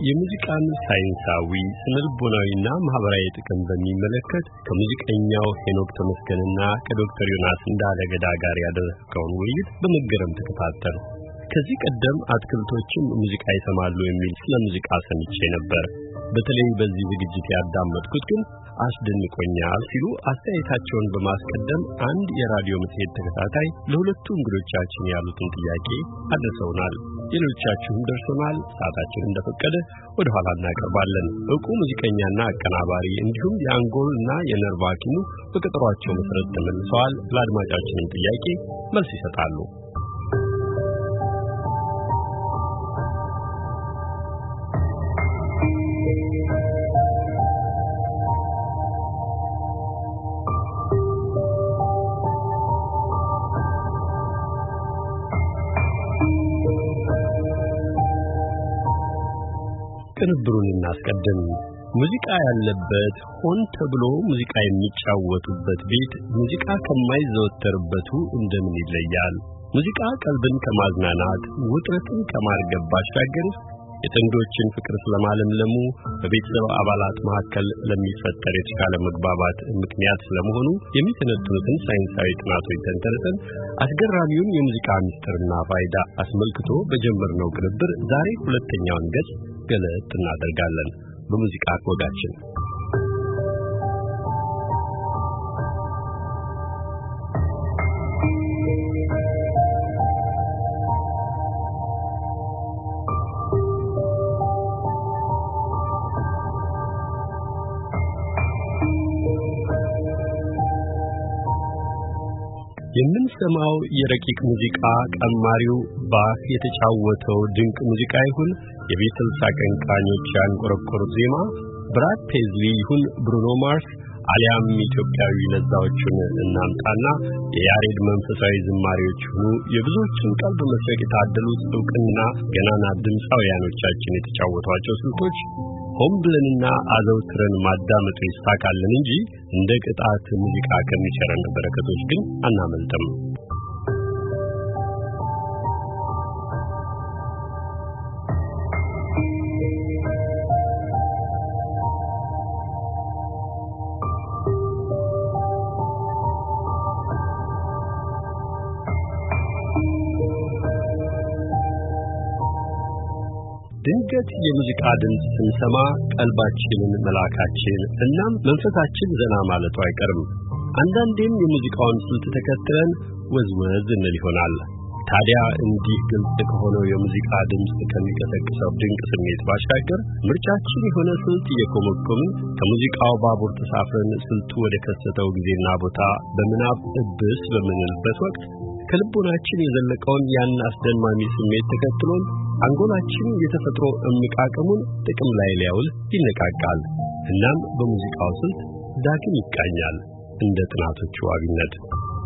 የሙዚቃን ሳይንሳዊ ስነልቦናዊና ማህበራዊ ጥቅም በሚመለከት ከሙዚቀኛው ሄኖክ ተመስገንና ከዶክተር ዮናስ እንዳለገዳ ጋር ያደረገውን ውይይት በመገረም ተከታተሉ። ከዚህ ቀደም አትክልቶችም ሙዚቃ ይሰማሉ የሚል ስለ ሙዚቃ ሰምቼ ነበር። በተለይ በዚህ ዝግጅት ያዳመጥኩት ግን አስደንቆኛል ሲሉ አስተያየታቸውን በማስቀደም አንድ የራዲዮ መጽሔት ተከታታይ ለሁለቱ እንግዶቻችን ያሉትን ጥያቄ አድርሰውናል። ሌሎቻችሁም ደርሶናል። ሰዓታችን እንደፈቀደ ወደ ኋላ እናቀርባለን። ዕውቁ ሙዚቀኛና አቀናባሪ እንዲሁም የአንጎልና የነርቭ ሐኪሙ በቀጠሯቸው መሰረት ተመልሰዋል። ለአድማጫችንም ጥያቄ መልስ ይሰጣሉ። ቅንብሩን እናስቀድም። ሙዚቃ ያለበት ሆን ተብሎ ሙዚቃ የሚጫወቱበት ቤት ሙዚቃ ከማይዘወተርበቱ እንደምን ይለያል? ሙዚቃ ቀልብን ከማዝናናት ውጥረትን ከማርገብ ባሻገር የጥንዶችን ፍቅር ስለማለምለሙ በቤተሰብ አባላት መካከል ለሚፈጠር የተሻለ መግባባት ምክንያት ስለመሆኑ የሚተነትኑትን ሳይንሳዊ ጥናቶች ተንተርሰን አስገራሚውን የሙዚቃ ምስጢርና ፋይዳ አስመልክቶ በጀመርነው ቅንብር ዛሬ ሁለተኛውን ገጽ ገለጥ እናደርጋለን። በሙዚቃ ወጋችን የምንሰማው የረቂቅ ሙዚቃ ቀማሪው ባህ የተጫወተው ድንቅ ሙዚቃ ይሁን የቢትልስ አቀንቃኞች ያንቆረቆሩት ዜማ፣ ብራድ ፔዝሊ ይሁን ብሩኖ ማርስ አሊያም ኢትዮጵያዊ ለዛዎቹን እናምጣና የያሬድ መንፈሳዊ ዝማሬዎች ሁሉ የብዙዎችን ቀልብ መስረቅ የታደሉት ዕውቅና ገናና ድምፃውያኖቻችን የተጫወቷቸው ስልቶች ሆን ብለንና አዘውትረን ማዳመጡ ይሳካልን እንጂ እንደ ቅጣት ሙዚቃ ከሚቸረን በረከቶች ግን አናመልጥም። ድንገት የሙዚቃ ድምጽ ስንሰማ ቀልባችንን መላካችን እናም መንፈሳችን ዘና ማለቱ አይቀርም። አንዳንዴም የሙዚቃውን ስልት ተከትለን ወዝወዝ እንል ይሆናል። ታዲያ እንዲህ ግልጽ ከሆነው የሙዚቃ ድምጽ ከሚቀሰቅሰው ድንቅ ስሜት ባሻገር ምርጫችን የሆነ ስልት እየኮመኮምን ከሙዚቃው ባቡር ተሳፍረን ስልቱ ወደ ከሰተው ጊዜና ቦታ በምናብ እብስ በምንልበት ወቅት ከልቦናችን የዘለቀውን ያን አስደማሚ ስሜት ተከትሎን አንጎላችን የተፈጥሮ እምቃቀሙን ጥቅም ላይ ሊያውል ይነቃቃል። እናም በሙዚቃው ስልት ዳግም ይቃኛል እንደ ጥናቶቹ አብነት።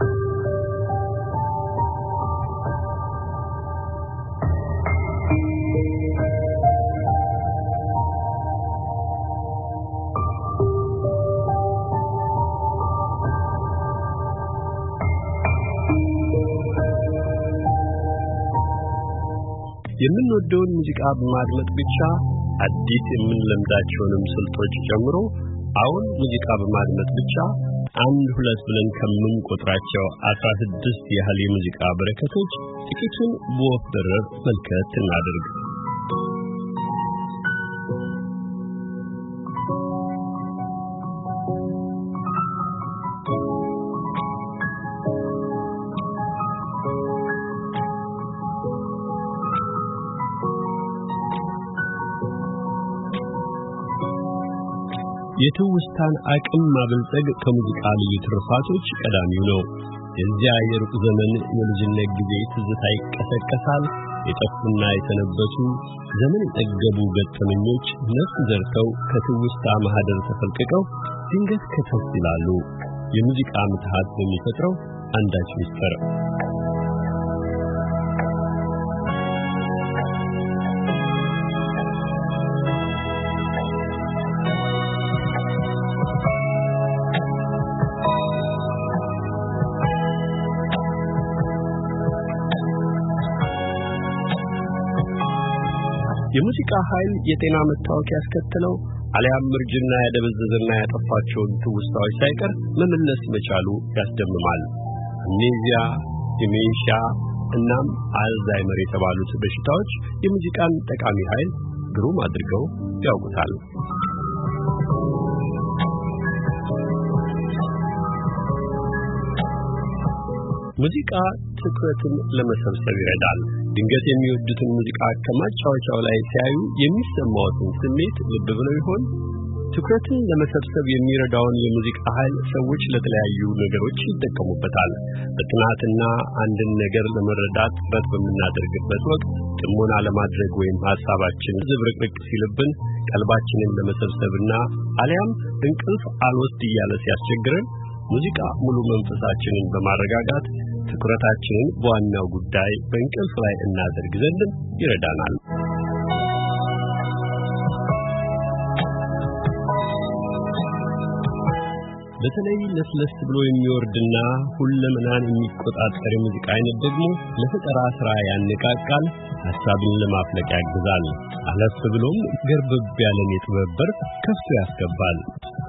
የምንወደውን ሙዚቃ በማድመጥ ብቻ አዲስ የምንለምዳቸውንም ስልቶች ጨምሮ አሁን ሙዚቃ በማድመጥ ብቻ አንድ ሁለት ብለን ከምንቆጥራቸው 16 ያህል የሙዚቃ በረከቶች ጥቂቱን በወፍ በረር መልከት እናድርግ። የትውስታን አቅም ማበልጸግ ከሙዚቃ ልዩ ትርፋቶች ቀዳሚው ነው። የዚያ የሩቅ ዘመን የልጅነት ጊዜ ትዝታ ይቀሰቀሳል። የጠፉና የተነበሱ ዘመን የጠገቡ ገጠመኞች ነፍስ ዘርተው ከትውስታ ማህደር ተፈልቅቀው ድንገት ከተፍ ይላሉ። የሙዚቃ ምትሃት በሚፈጥረው አንዳች ምስጢር የሙዚቃ ኃይል የጤና መታወክ ያስከተለው አልያም ምርጅና ያደበዘዘና ያጠፋቸውን ትውስታዎች ሳይቀር መመለስ መቻሉ ያስደምማል። አምኔዚያ፣ ዲሜንሺያ እናም አልዛይመር የተባሉት በሽታዎች የሙዚቃን ጠቃሚ ኃይል ግሩም አድርገው ያውቁታል። ሙዚቃ ትኩረትን ለመሰብሰብ ይረዳል። ድንገት የሚወዱትን ሙዚቃ ከማጫወቻው ላይ ሲያዩ የሚሰማውን ስሜት ልብ ብለው ይሆን? ትኩረትን ለመሰብሰብ የሚረዳውን የሙዚቃ ኃይል ሰዎች ለተለያዩ ነገሮች ይጠቀሙበታል። በጥናትና አንድን ነገር ለመረዳት ጥረት በምናደርግበት ወቅት ጥሞና ለማድረግ ወይም ሐሳባችን ዝብርቅርቅ ሲልብን ቀልባችንን ለመሰብሰብና አልያም እንቅልፍ አልወስድ እያለ ሲያስቸግረን ሙዚቃ ሙሉ መንፈሳችንን በማረጋጋት ትኩረታችንን በዋናው ጉዳይ በእንቅልፍ ላይ እናደርግ ዘንድ ይረዳናል። በተለይ ለስለስ ብሎ የሚወርድና ሁለመናን የሚቆጣጠር የሙዚቃ አይነት ደግሞ ለፈጠራ ሥራ ያነቃቃል፣ ሐሳብን ለማፍለቅ ያግዛል። አለፍ ብሎም ገርበብ ያለን የጥበብ በር ከፍቶ ያስገባል።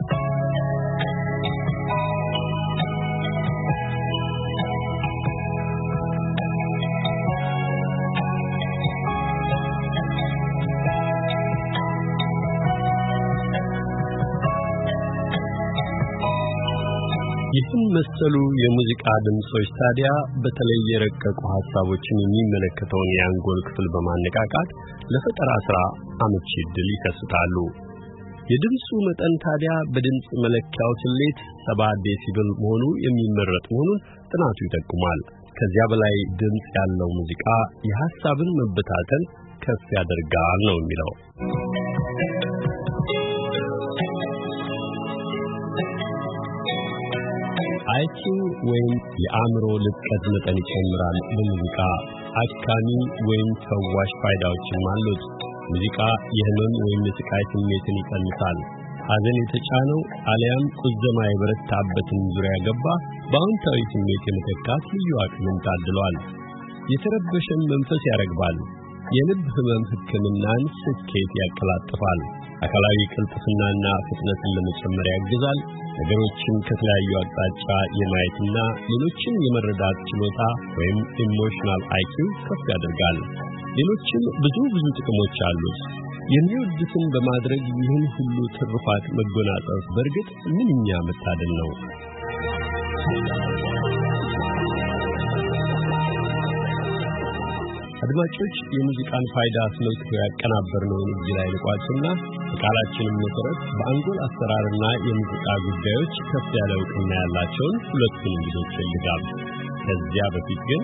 ይህን መሰሉ የሙዚቃ ድምጾች ታዲያ በተለይ የረቀቁ ሐሳቦችን የሚመለከተውን የአንጎል ክፍል በማነቃቃት ለፈጠራ ሥራ አመቺ ዕድል ይከስታሉ። የድምጹ መጠን ታዲያ በድምጽ መለኪያው ስሌት 70 ዴሲቤል መሆኑ የሚመረጥ መሆኑን ጥናቱ ይጠቁማል። ከዚያ በላይ ድምጽ ያለው ሙዚቃ የሐሳብን መበታተን ከፍ ያደርጋል ነው የሚለው። አይኪው ወይም የአእምሮ ልቀት መጠን ይጨምራል። በሙዚቃ አካሚ ወይም ፈዋሽ ፋይዳዎችም አሉት። ሙዚቃ የህመም ወይም የስቃይ ስሜትን ይቀንሳል። ሐዘን የተጫነው አልያም ቁዘማ የበረታበትን ዙሪያ ገባ በአዎንታዊ ስሜት የመተካት ልዩ አቅምን ታድሏል። የተረበሸን መንፈስ ያረግባል። የልብ ህመም ሕክምናን ስኬት ያቀላጥፋል። አካላዊ ቅልጥፍናና ፍጥነትን ለመጨመር ያግዛል። ነገሮችን ከተለያዩ አቅጣጫ የማየትና ሌሎችን የመረዳት ችሎታ ወይም ኢሞሽናል አይኪው ከፍ ያደርጋል። ሌሎችም ብዙ ጥቅሞች አሉት። የሚወዱትን በማድረግ ይህን ሁሉ ትሩፋት መጎናጸፍ በእርግጥ ምንኛ መታደል ነው። አድማጮች የሙዚቃን ፋይዳ አስመልክቶ ያቀናበርነውን እዚህ ላይ ልቋጭና በቃላችንም መሰረት በአንጎል አሰራርና የሙዚቃ ጉዳዮች ከፍ ያለ እውቅና ያላቸውን ሁለቱን እንግዶች ልጋብ። ከዚያ በፊት ግን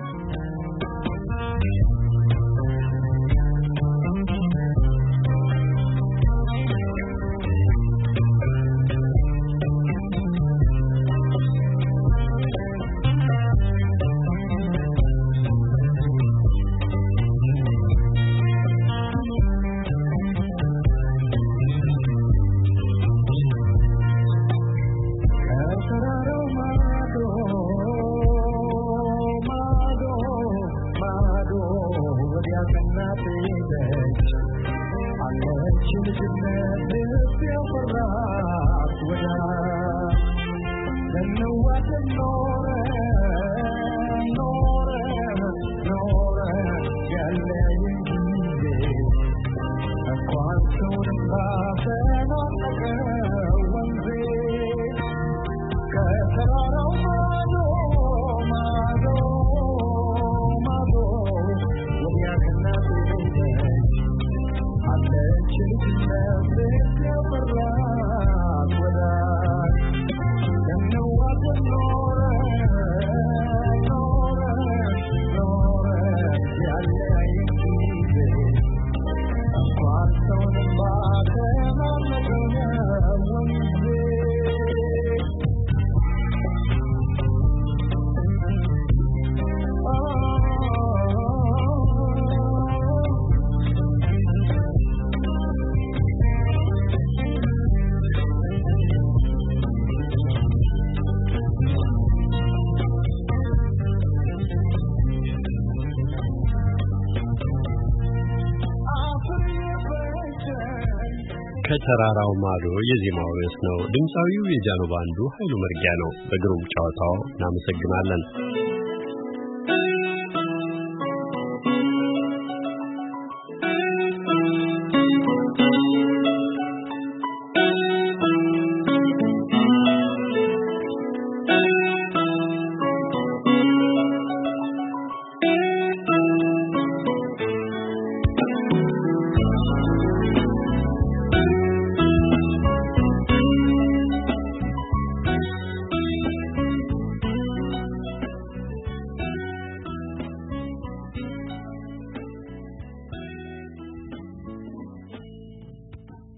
I'm ከተራራው ማዶ የዜማው ርዕስ ነው። ድምፃዊው የጃኖ ባንዱ ኃይሉ መርጊያ ነው። በግሩም ጨዋታው እናመሰግናለን።